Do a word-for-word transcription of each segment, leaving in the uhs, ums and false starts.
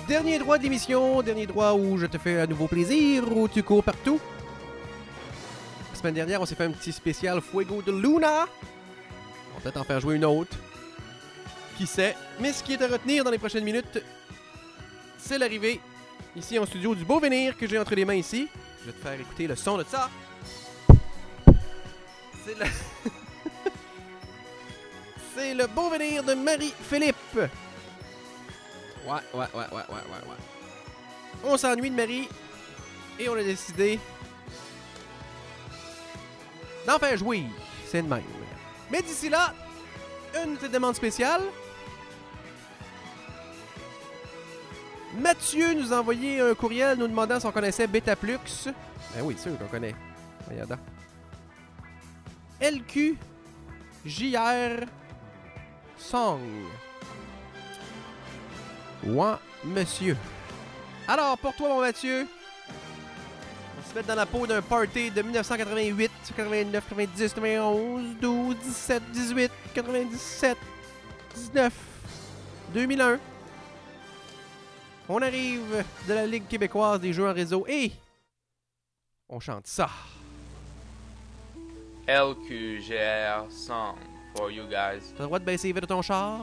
Dernier droit de l'émission, dernier droit où je te fais un nouveau plaisir, où tu cours partout. La semaine dernière, on s'est fait un petit spécial Fuego de Luna. On va peut-être en faire jouer une autre. Qui sait? Mais ce qui est à retenir dans les prochaines minutes, c'est l'arrivée ici en studio du beau Venir que j'ai entre les mains ici. Je vais te faire écouter le son de ça. C'est le... c'est le beau Venir de Marie-Philippe. Ouais, ouais, ouais, ouais, ouais, ouais, ouais. On s'ennuie de Marie et on a décidé d'en faire jouer. C'est de même. Mais d'ici là, une petite demande spéciale. Mathieu nous a envoyé un courriel nous demandant si on connaissait Betaplux. Ben oui, sûr qu'on connaît. Regardez. L Q J R Song. Ouais, monsieur. Alors, pour toi, mon Mathieu, on se met dans la peau d'un party de dix-neuf cent quatre-vingt-huit, quatre-vingt-neuf, quatre-vingt-dix, quatre-vingt-onze, douze, dix-sept, dix-huit, quatre-vingt-dix-sept, dix-neuf, deux mille un. On arrive de la Ligue québécoise des jeux en réseau et on chante ça. L Q G R Song for you guys. T'as le droit de baisser vite de ton char.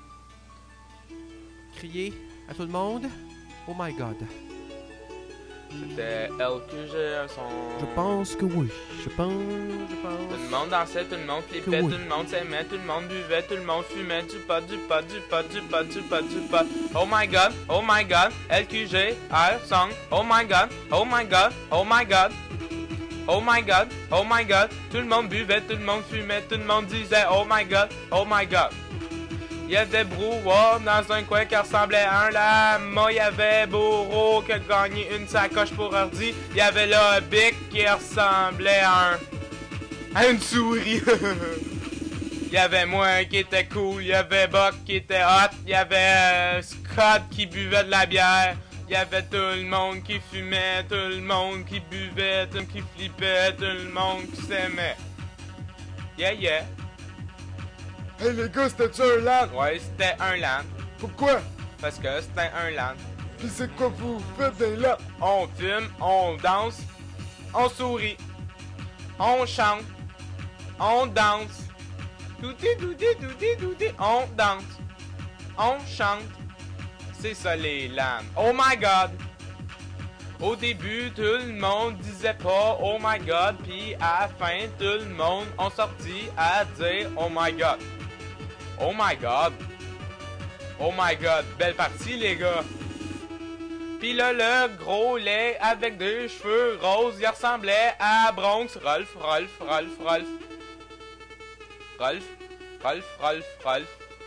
Crier à tout le monde. Oh my god. C'était L Q G R Song. Je pense que oui. Je pense, je pense. Tout le monde dansait, tout le monde flippait, oui. tout le monde s'aimait, tout le monde buvait, tout le monde fumait du pot, du pot, du pot, du pot, du pot, du pot. Oh my god, oh my god, L Q G R Song. Oh my god, oh my god, oh my god. Oh my god, oh my god. Tout le monde buvait, tout le monde fumait, tout le monde disait oh my god, oh my god. Il y avait brouhaha dans un coin qui ressemblait à un lama. Il y avait Bourreau qui a gagné une sacoche pour ordi. Il y avait là un bic qui ressemblait à un... à une souris. Il y avait moi qui était cool. Il y avait Buck qui était hot. Il y avait euh, Scott qui buvait de la bière. Il y avait tout le monde qui fumait, tout le monde qui buvait, tout le monde qui flippait, tout le monde qui s'aimait. Yeah, yeah. Hey les gars, c'était-tu un LAN? Ouais, c'était un LAN. Pourquoi? Parce que c'était un LAN. Pis c'est quoi vous faites des LAN? On fume, on danse, on sourit, on chante, on danse. Douti, douti, douti, douti, on danse, on chante. C'est ça les LAN. Oh my god! Au début, tout le monde disait pas oh my god, puis à la fin, tout le monde ont sorti à dire oh my god. Oh my god. Oh my god. Belle partie, les gars. Pis là, le gros lait avec des cheveux roses, il ressemblait à Bronx. Rolf, Rolf, Rolf, Rolf. Rolf, Rolf, Rolf, Rolf.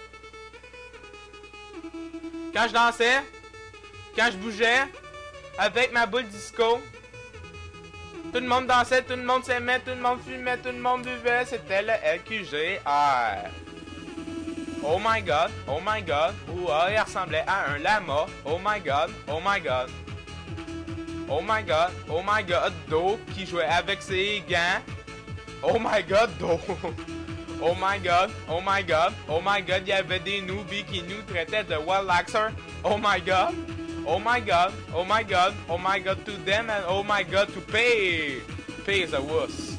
Quand je dansais, quand je bougeais, avec ma boule disco, tout le monde dansait, tout le monde s'aimait, tout le monde fumait, tout le monde buvait, c'était le L Q G R. Oh my god, oh my god, ouah, il ressemblait à un lama. Oh my god, oh my god. Oh my god, oh my god, Do qui jouait avec ses gants. Oh my god, Do. Oh my god, oh my god, oh my god, il y avait des newbies qui nous traitaient de Wallaxer. Oh my god, oh my god, oh my god, oh my god to them and oh my god to pay. Pay is a wuss.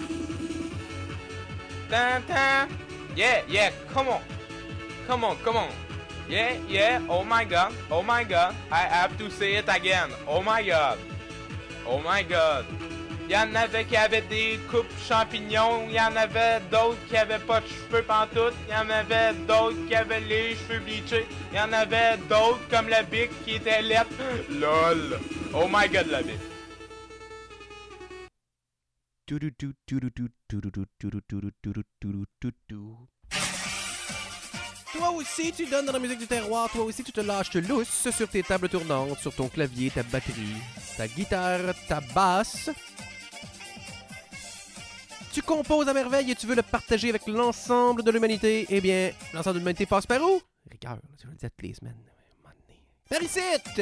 Tan tan. Yeah, yeah, come on. Come on, come on. Yeah, yeah, oh my god, oh my god. I have to say it again. Oh my god. Oh my god. Il y en avait qui avaient des coupes champignons, il y en avait d'autres qui avaient pas de cheveux pantoute, il y en avait d'autres qui avaient les cheveux bleachés, il y en avait d'autres comme la bic qui était lettre. LOL. Oh my god, la bic. Toi aussi, tu donnes dans la musique du terroir. Toi aussi, tu te lâches lousse sur tes tables tournantes, sur ton clavier, ta batterie, ta guitare, ta basse. Tu composes à merveille et tu veux le partager avec l'ensemble de l'humanité. Eh bien, l'ensemble de l'humanité passe par où? Rigueur, je le disais toutes les semaines. Par ici!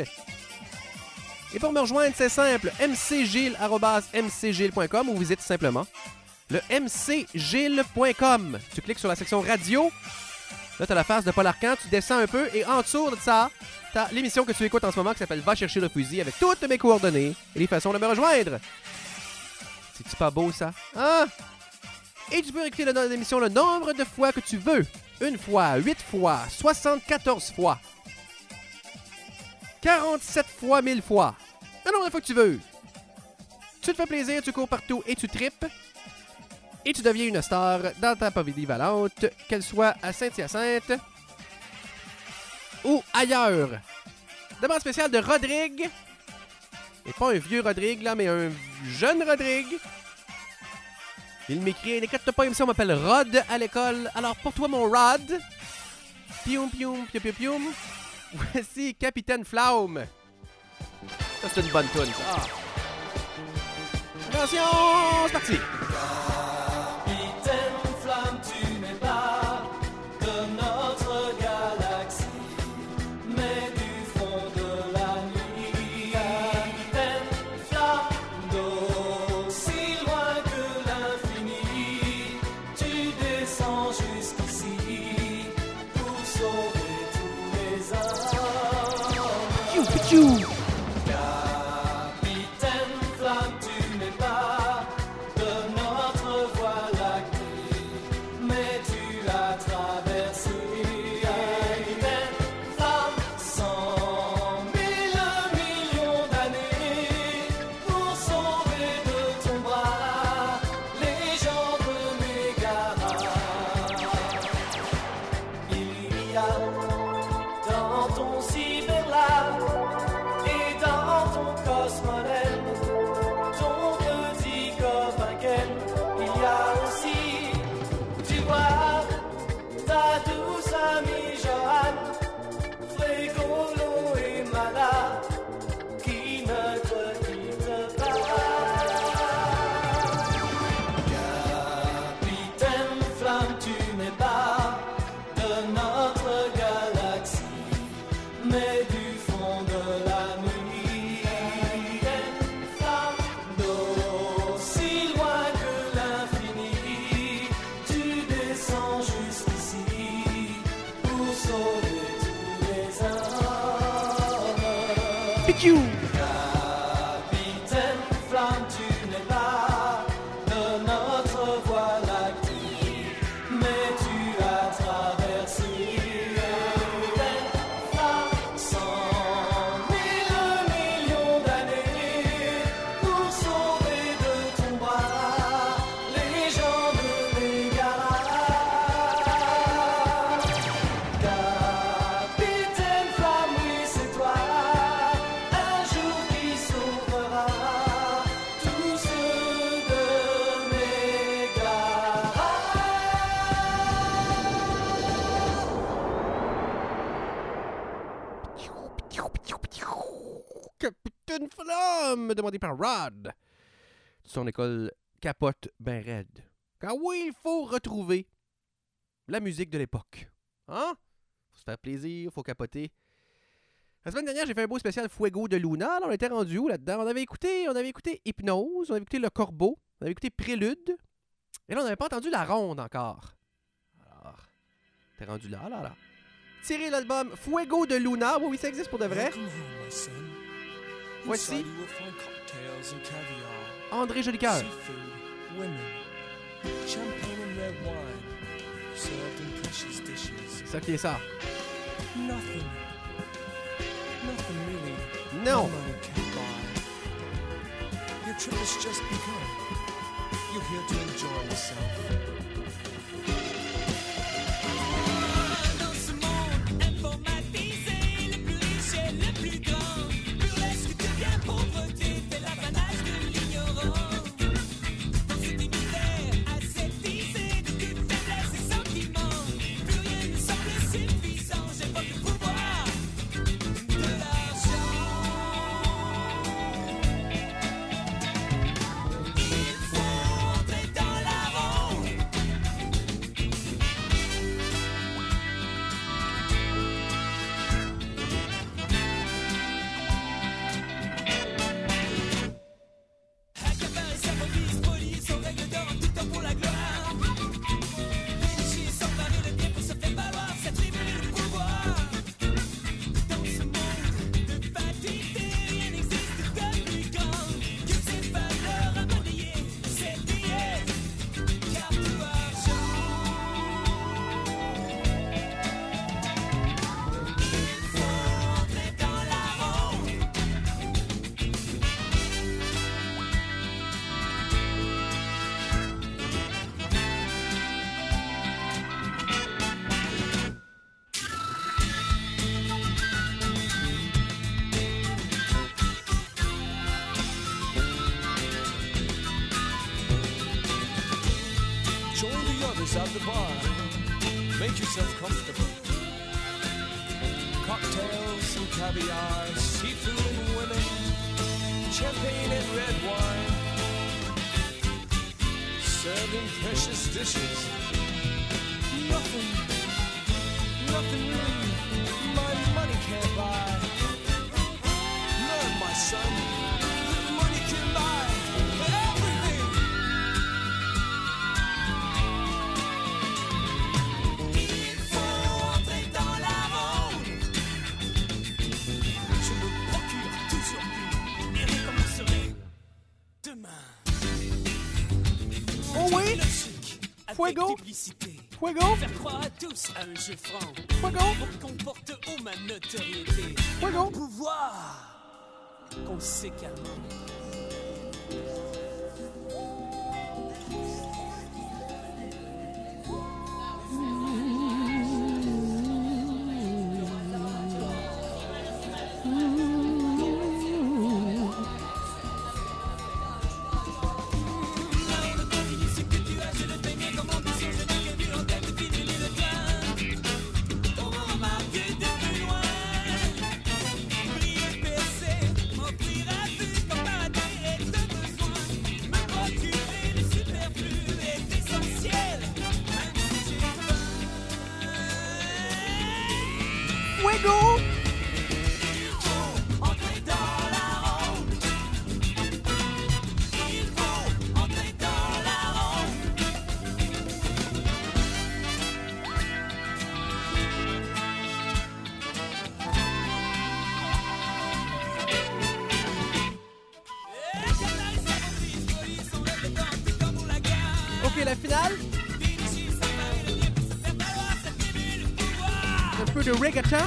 Et pour me rejoindre, c'est simple, m c gilles arobase m c gilles point com ou visite simplement le m c gilles point com. Tu cliques sur la section radio Là, t'as la face de Paul Arcand, tu descends un peu et en dessous de ça, t'as l'émission que tu écoutes en ce moment qui s'appelle Va chercher le fusil avec toutes mes coordonnées et les façons de me rejoindre. C'est-tu pas beau, ça? Hein? Et tu peux écouter l'émission le nombre de fois que tu veux. Une fois, huit fois, soixante-quatorze fois, quarante-sept fois, mille fois. Le nombre de fois que tu veux. Tu te fais plaisir, tu cours partout et tu tripes. Et tu deviens une star dans ta polyvalente, qu'elle soit à Saint-Hyacinthe ou ailleurs. Demande spéciale de Rodrigue. Et pas un vieux Rodrigue, là, mais un jeune Rodrigue. Il m'écrit, n'inquiète pas, émission m'appelle Rod à l'école. Alors, pour toi, mon Rod, pioum, pioum, pioum, pioum, pioum, voici Capitaine Flamme. Ça, c'est une bonne toune, ça. Attention, c'est parti. Capitaine Flamme, tu n'es pas de notre voie lactée, mais tu l'as traversé. Capitaine Flamme, cent mille millions d'années pour sauver de ton bras les gens de Mégara. Il y a dans ton cyberlab et dans ton cosmodèle, ton petit copain Ken, il y a aussi, tu vois, ta douce amie Joanne, Frégolo et Mala, qui ne te quittent pas. Capitaine Flamme, tu n'es pas de notre galaxie, mais du fond de la nuit. Capitaine Flamme, d'aussi loin que l'infini, tu descends jusqu'ici pour sauver tous les hommes. Pichou! Capitaine Flamme, tu n'es pas de notre voie lactée, mais tu as traversé. Capitaine Flamme, cent mille millions d'années pour sauver de ton bras les gens de Mégara. Capitaine Flamme, oui c'est toi, un jour qui sauvera tous ceux de Mégara. Capitaine Flamme, demandé par Rod. Son école capote ben raide. Car oui, il faut retrouver la musique de l'époque. Hein? Faut se faire plaisir, faut capoter. La semaine dernière, j'ai fait un beau spécial Fuego de Luna. Alors, on était rendu où là-dedans? On avait écouté, on avait écouté Hypnose, on avait écouté Le Corbeau, on avait écouté Prélude. Et là, on n'avait pas entendu La Ronde encore. Alors, t'es rendu là, là, là. Tirez l'album Fuego de Luna. Oui, oui, ça existe pour de vrai. Voici André Jolicoeur. C'est ça qui est ça. Nothing. Nothing really. Non. money can buy. Your trip has just begun. You're here to enjoy yourself. Dans ce monde informatisé, le plus riche et le plus grand, burlesque devient pauvreté, c'est l'apanage de l'ignorant. Dans cet univers aseptisé de toute faiblesse et sentiments, plus rien ne semble suffisant, j'ai pas le pouvoir de l'argent. Il faut entrer dans la ronde. outside the bar. Make yourself comfortable. Cocktails and caviar, seafood and women, champagne and red wine, serving precious dishes. Nothing, nothing really my money can't buy. Learn, my son, that money can buy everything. Il faut entrer dans la ronde. Je me procure toujours plus Et recommencerai demain. Oh oui! Logique, avec Fuego. duplicité. Fuego! Faire croire à tous à un jeu franc. Fuego! Pour qu'on porte haut ma notoriété. Fuego! Pouvoir conséquemment. Fuego! Entrer dans la ronde. Il faut entrer dans la ronde. Et Canal Savantis, police, on lève le temps, tout comme pour la guerre. Ok, la finale. Vinci, s'emparer le bien pour se faire valoir, cette tribu, le pouvoir. Un peu de reggaeton.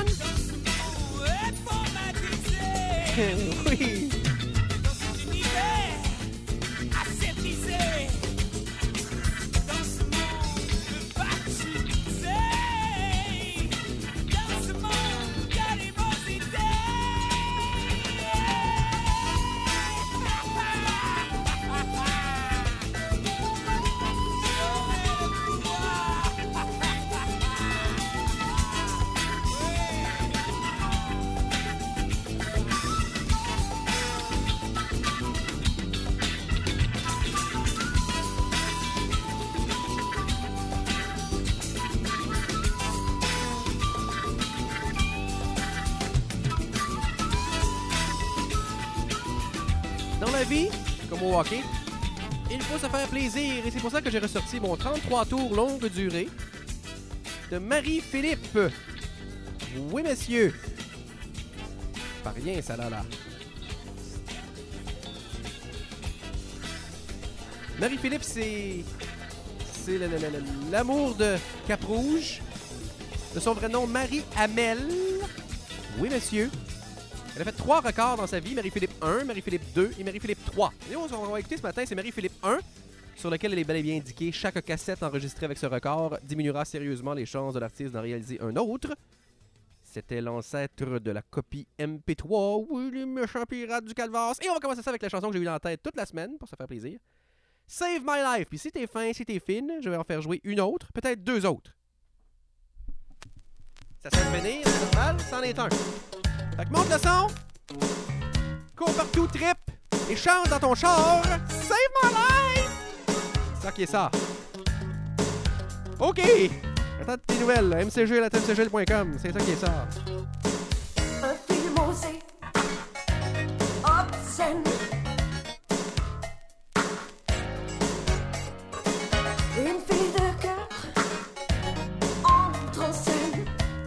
Informatisé. Oui. Dans cet univers aseptisé, dans ce monde baptisé, dans ce monde d'animosité. J'aurai le pouvoir. Dans la vie, comme au hockey, il faut se faire plaisir et c'est pour ça que j'ai ressorti mon trente-trois tours longue durée de Marie-Philippe. Oui, monsieur. Pas rien, ça là là. Marie-Philippe, c'est... C'est le- le- le- l'amour de Cap-Rouge. De son vrai nom, Marie-Amel. Oui, monsieur. Elle a fait trois records dans sa vie, Marie-Philippe un, Marie-Philippe deux et Marie-Philippe trois. Et on va écouter ce matin, c'est Marie-Philippe un, sur lequel elle est bel et bien indiqué chaque cassette enregistrée avec ce record diminuera sérieusement les chances de l'artiste d'en réaliser un autre. C'était l'ancêtre de la copie M P trois, oui, les méchants pirates du Calvasse. Et on va commencer ça avec la chanson que j'ai eu en tête toute la semaine, pour se faire plaisir. Save My Life. Puis si t'es fin, si t'es fine, je vais en faire jouer une autre, peut-être deux autres. Ça sent venir, c'est normal, c'en est un. Fait que monte le son, cours partout, trip, et chante dans ton char. Save my life! C'est ça qui est ça. OK! Attends tes nouvelles, m c g arobase m c g l point com, c'est ça qui est ça. Un film osé, obscène. Une fille de cœur entre en scène.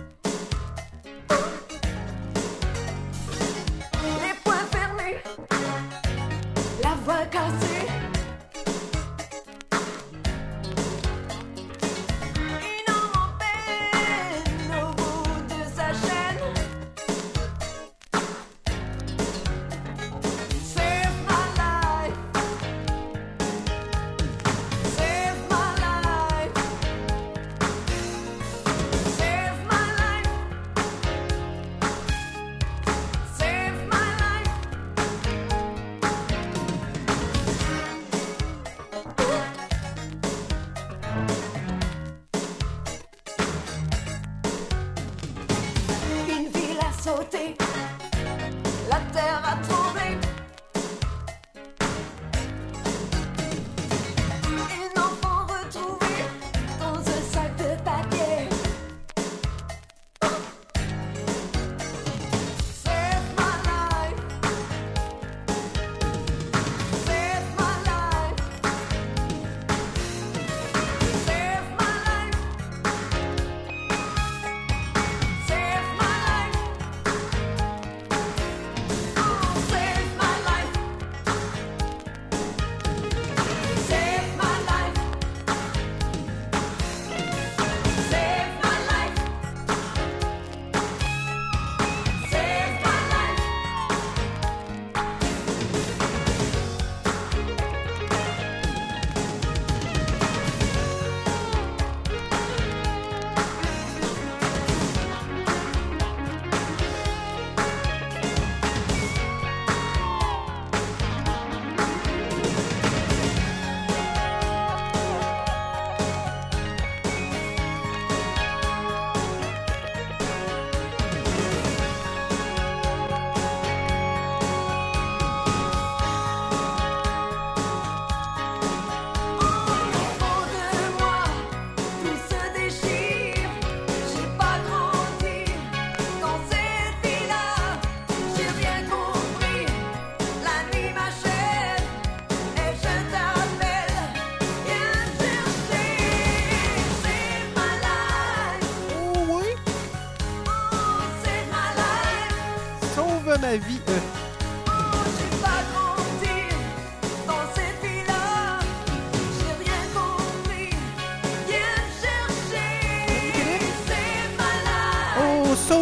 Les poings fermés, la voix cassée. Une âme en peine au bout de sa chaîne. Save my life. Save my life. Save my life. Save my life.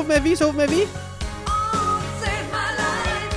ma vie, sauve ma vie. Oh, save my life.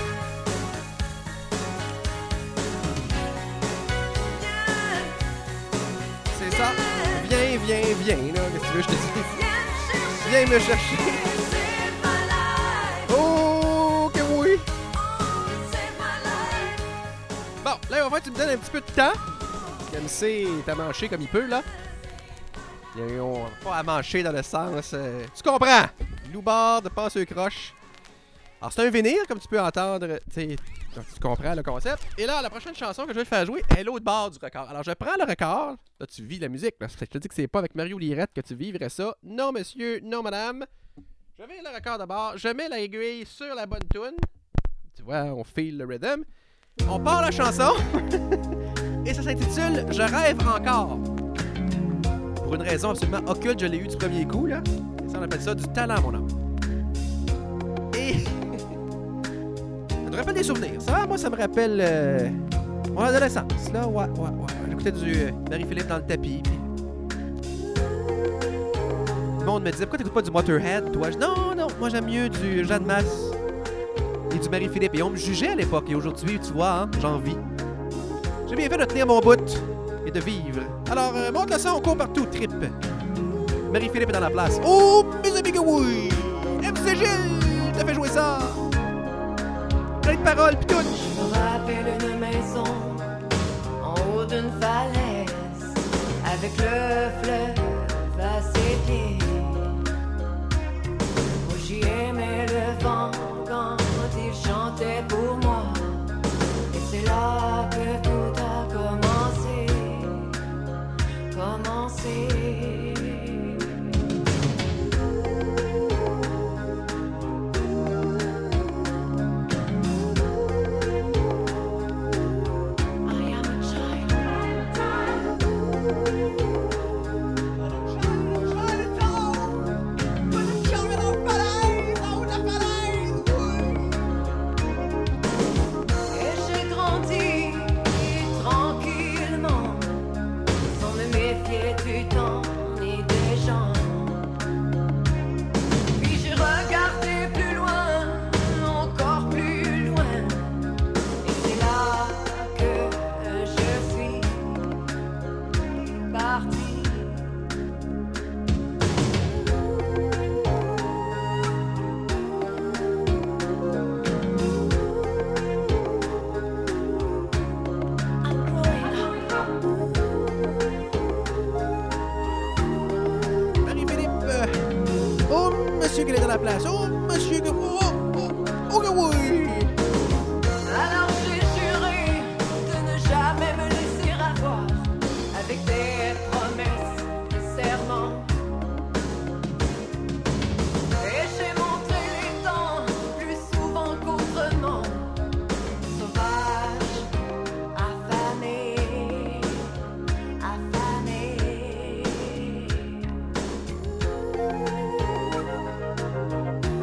Yeah, C'est ça. Viens, viens, viens, là. Qu'est-ce que tu veux que je te dise? viens me chercher. Viens me chercher. Save my life. Oh, que oui. Oh, save my life. Bon, là, il va falloir que tu me donnes un petit peu de temps. M C t'a manché comme il peut, là. Ils ont pas à mancher dans le sens... euh, Tu comprends? Loubard de passeux croche. Alors, c'est un vinyle, comme tu peux entendre. Tu sais, tu comprends le concept. Et là, la prochaine chanson que je vais te faire jouer est l'autre bord du record. Alors, je prends le record. Là, tu vis la musique. Là. Je te dis que c'est pas avec Mario Lirette que tu vivrais ça. Non, monsieur, non, madame. Je mets le record d'abord. Je mets l'aiguille sur la bonne tune. Tu vois, on feel le rhythm. On part la chanson. Et ça s'intitule « Je rêve encore ». Pour une raison absolument occulte, je l'ai eu du premier coup, là. Et ça, on appelle ça du talent, mon homme. Et... ça me rappelle des souvenirs. Ça, moi, ça me rappelle euh, mon adolescence, là. Ouais, ouais, ouais. J'écoutais du euh, Marie-Philippe dans le tapis, puis... Le monde me disait « Pourquoi t'écoutes pas du Motorhead, toi? » Je dis « Non, non, moi, j'aime mieux du Jeanne Masse et du Marie-Philippe. » Et on me jugeait à l'époque, et aujourd'hui, tu vois, hein, j'en vis. J'ai bien fait de tenir mon bout et de vivre. Alors, euh, monte le son, on court partout, trip. Marie-Philippe est dans la place. Oh, mes amis que oui! M C Gilles t'as fait jouer ça! Plein de paroles, pis tout! Je me rappelle une maison en haut d'une falaise avec le fleuve à ses pieds. Où j'y aimais le vent quand il chantait pour moi. Et c'est là que tout a commencé, commencé. I am a child. Et j'ai grandi tranquillement, sans me méfier du temps ni des gens. Puis j'ai regardé plus loin, encore plus loin, et c'est là que je suis partie. I'm growing up. Marie-Philippe! euh, Oh, monsieur qui est dans la place! Oh, monsieur que... Oh, oh, oh que oui! Alors j'ai juré de ne jamais me laisser avoir avec des promesses, des serments. Et j'ai montré les temps plus souvent qu'autrement. Sauvage, affamé, affamé.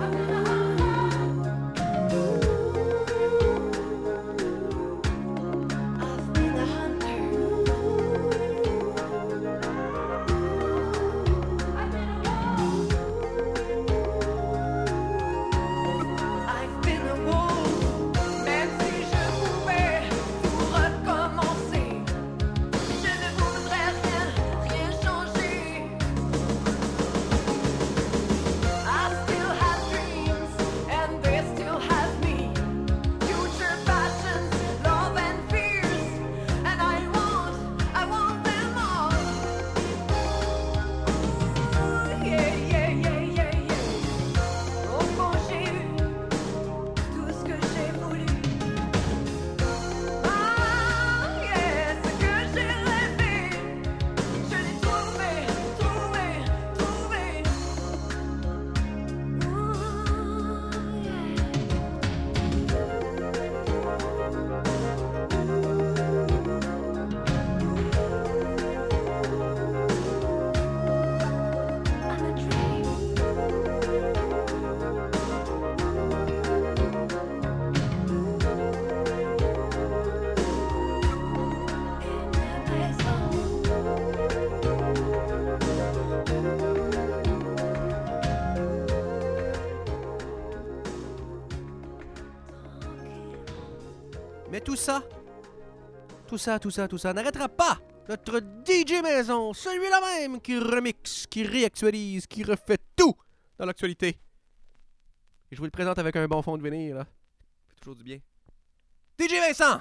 Mais tout ça, tout ça, tout ça, tout ça n'arrêtera pas notre D J maison, celui-là même qui remixe, qui réactualise, qui refait tout dans l'actualité. Et je vous le présente avec un bon fond de vinyle, là. Ça fait toujours du bien. D J Vincent!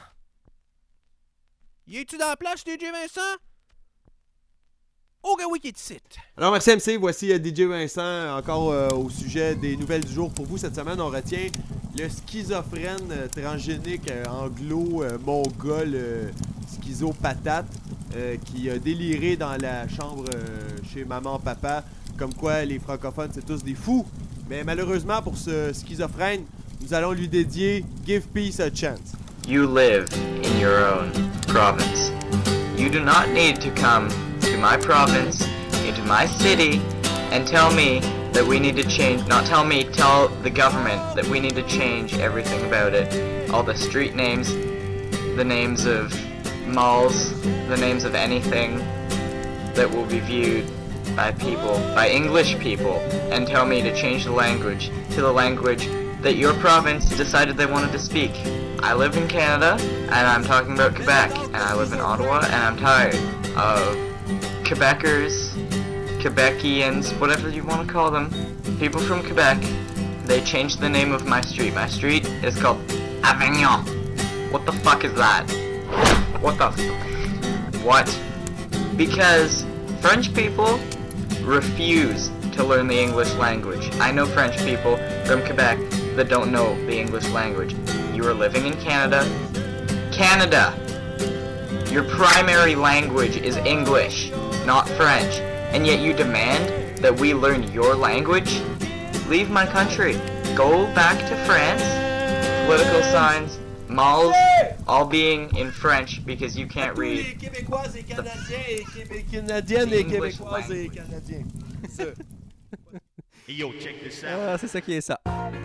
Y es-tu dans la place, D J Vincent? Oh, que oui, qui est ici. Alors, merci M C, voici euh, D J Vincent, encore euh, au sujet des nouvelles du jour. Pour vous, cette semaine, on retient le schizophrène euh, transgénique euh, anglo, euh, mongol, euh, schizopatate, euh, qui a déliré dans la chambre euh, chez maman-papa, comme quoi les francophones, c'est tous des fous. Mais malheureusement, pour ce schizophrène, nous allons lui dédier Give Peace a Chance. You live in your own province. You do not need to come to my province, into my city, and tell me that we need to change, not tell me, tell the government that we need to change everything about it. All the street names, the names of malls, the names of anything that will be viewed by people, by English people, and tell me to change the language to the language that your province decided they wanted to speak. I live in Canada, and I'm talking about Quebec, and I live in Ottawa, and I'm tired of Quebecers, Quebecians, whatever you want to call them, people from Quebec. They changed the name of my street. My street is called Avignon. What the fuck is that? What the f- What? Because French people refuse to learn the English language. I know French people from Quebec that don't know the English language. You are living in Canada. Canada! Your primary language is English, not French, and yet you demand that we learn your language? Leave my country. Go back to France. Political signs, malls, all being in French because you can't read. Québécoises et Canadiens et Québé- Canadiennes et Québécoises et Canadiens. C'est ça. Yo, check this out. Ah, c'est ça qui est ça.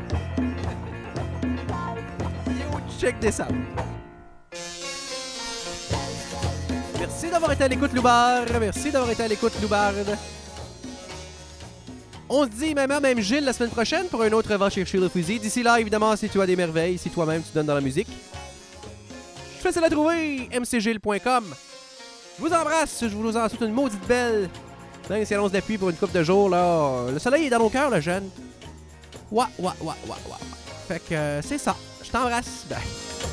Yo, check this out. Merci d'avoir été à l'écoute, Loubarde. Merci d'avoir été à l'écoute, Loubarde. On se dit même à même Gilles la semaine prochaine pour un autre Va chercher le fusil. D'ici là, évidemment, si tu as des merveilles, si toi-même tu donnes dans la musique, je fais ça la trouver, m c gilles point com. Je vous embrasse, je vous en souhaite une maudite belle. Même si annonce de la pluie pour une couple de jours, là. Le soleil est dans nos cœurs, le jeune. Ouah, ouah, ouah, ouah, ouah. Fait que euh, c'est ça. Je t'embrasse. Bye.